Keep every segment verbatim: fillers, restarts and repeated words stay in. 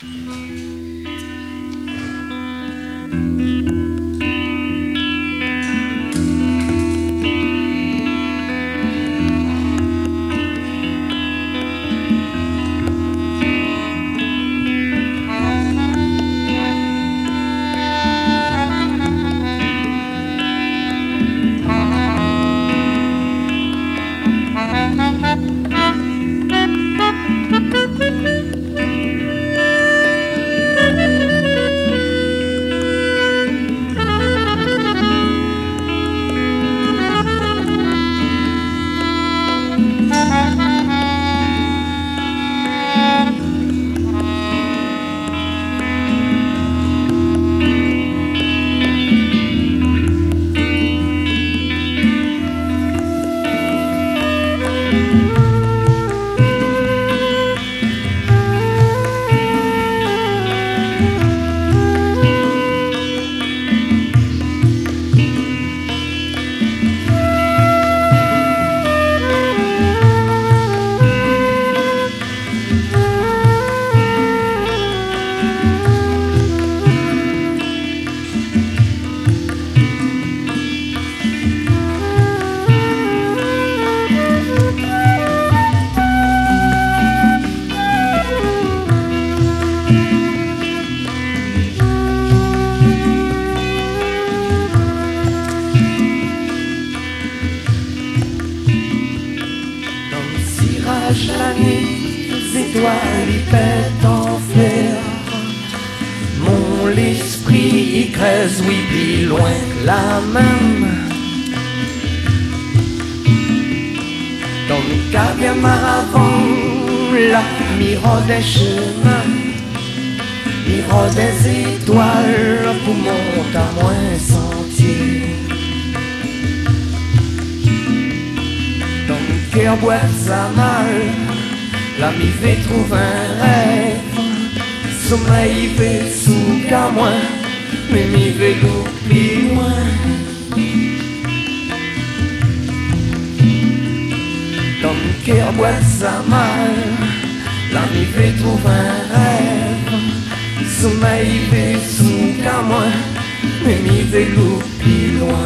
La nuit, les étoiles y pètent en fer. Mon l'esprit y creuse, oui, plus loin que la même. Dans le caviar avant, la miroir des chemins, miroir des étoiles pour monter à moins sentier. Cœur boite sa mal, l'ami fait trouver un rêve. Sommeil fait sous qu'à moi, mais m'y fait plus loin. Dans mon cœur boite sa mal, l'ami fait trouver un rêve. Sommeil fait sous qu'à moi, mais m'y fait plus loin.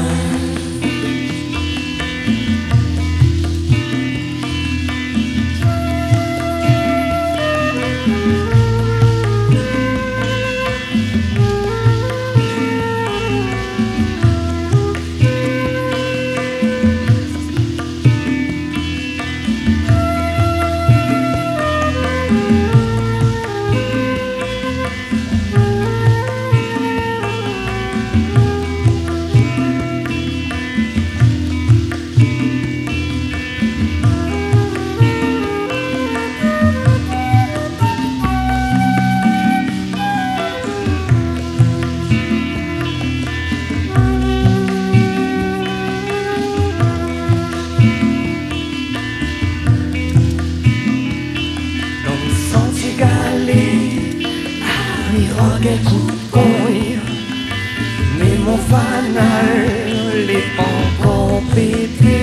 Mais mon fanal n'est pas encore pété.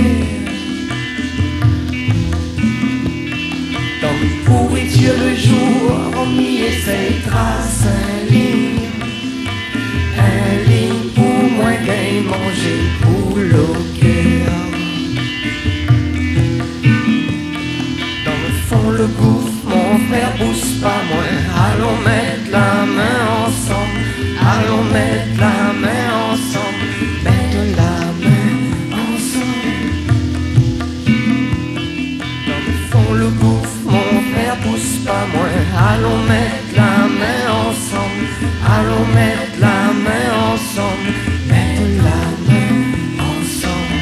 Dans le pourriture le jour, on m'y essaie trace un ligne. Un ligne pour moi qu'un manger pour le cœur. Dans le fond le gouffre, mon frère pousse pas moins. Allons mettre la main ensemble. Allons mettre la main ensemble, mettre la main ensemble. Dans le fond le gouffre, mon frère pousse pas moins. Allons mettre la main ensemble, allons mettre la main ensemble, mettre la main ensemble.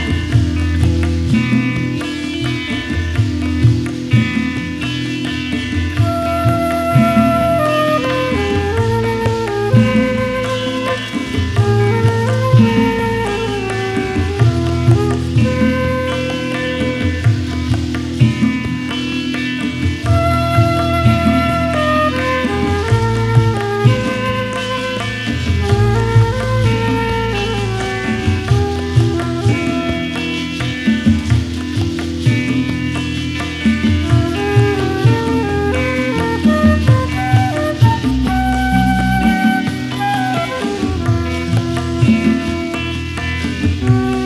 Thank you.